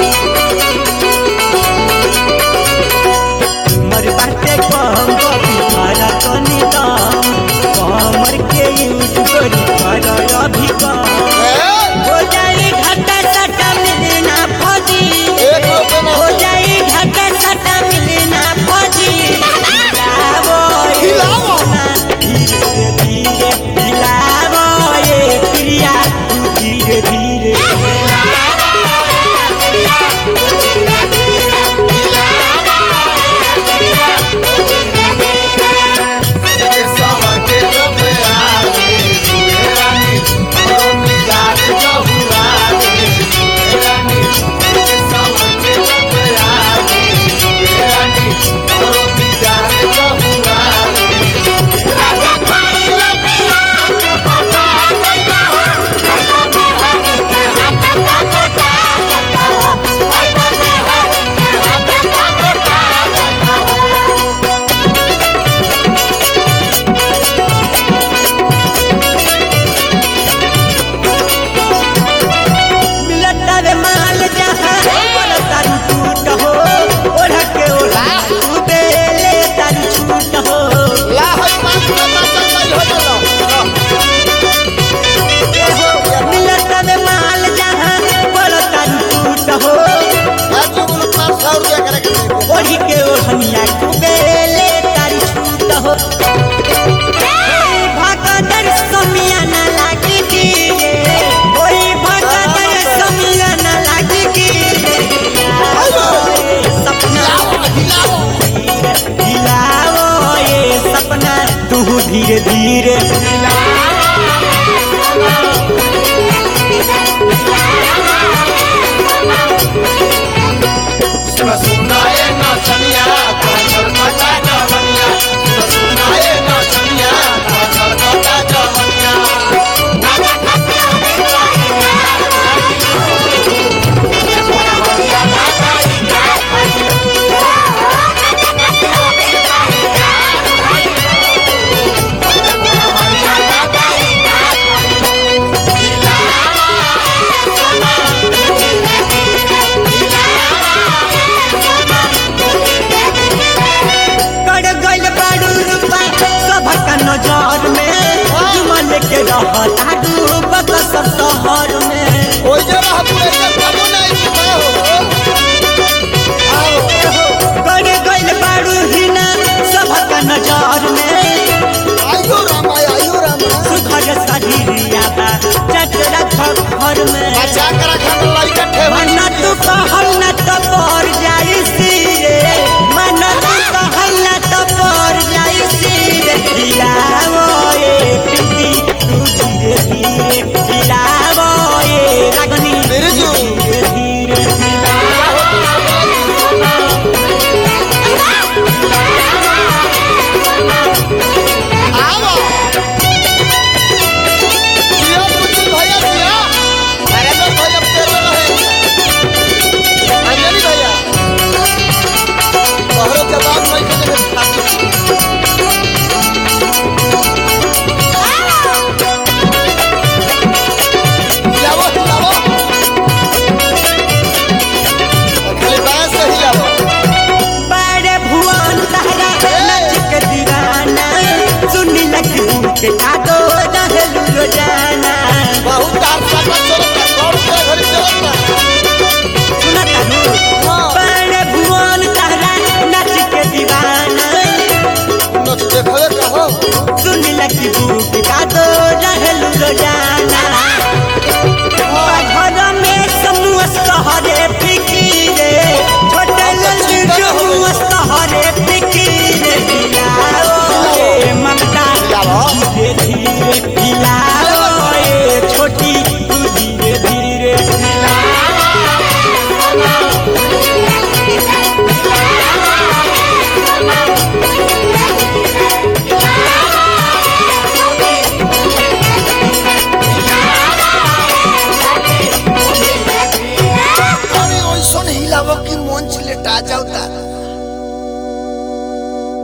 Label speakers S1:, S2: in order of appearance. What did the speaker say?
S1: मर बाटे कम बबी खारा तनी दाम कमर के यूज करी खारा अभी कम हो जाए घाटा सटा मिलना फौजी हो जाए घाटा सटा मिलना फौजी हिलावो धीरे धीरे हिलावो ये प्रिया धीरे धीरे ओढ़ी के ओढ़निया कुबेले तारी छूट हो भगदर समिया ना लागी गिरे ओई भगदर समिया ना लागी गिरे सपना हिलाओ ये सपना तू धीरे धीरे
S2: सुनाए ना चलिया चल मचा जवनिया सुनाए ना चलिया चल मचा जवनिया
S1: नजर में जुमन के रहता डूबत सब शहर में
S2: ओई जरा पूरे कबो नहीं आओ
S1: गड़े गइल बाड़ू हिना सबका नजर में
S2: आयो राम
S1: सुधर सधीरिया बा चटरा घर में
S2: बचा कर रखन लइका ठेवा
S1: मन तू कहल न तो पर जाई सिरे मन तू कहल न तो पर जाई सिरे हिलावो ये पिंकी तू धीरे धीरे हिलावो ये रागनी
S2: मेरे जो
S1: धीरे धीरे
S2: आओ जिया कुछ भैया जिया अरे तो भैया तेरे रहे अंजलि भैया तोहरो जवाब नहीं के हिलावो खाली बांस से हिलावो
S1: बड़े भुवन तहरा नच के दीवाना सुनी लगी के कादो रहलू रोजाना
S2: बहुत तार साटा चलता कौन के घरी चलता
S1: सुना तानू बड़े भुवन तहरा नच के दीवाना
S2: नच देखले कहो
S1: सुनी लगी के कादो रहलू रोजाना घर में समूह सहरे फिकीरे छोटे लल्लू समूह सहरे फिकीरे हिलाओ ये ममता धीरे धीरे हिलाओ ये छोटी तू धीरे धीरे
S2: अरे ओइसन हिलावो कि मन छिलेटा जाउता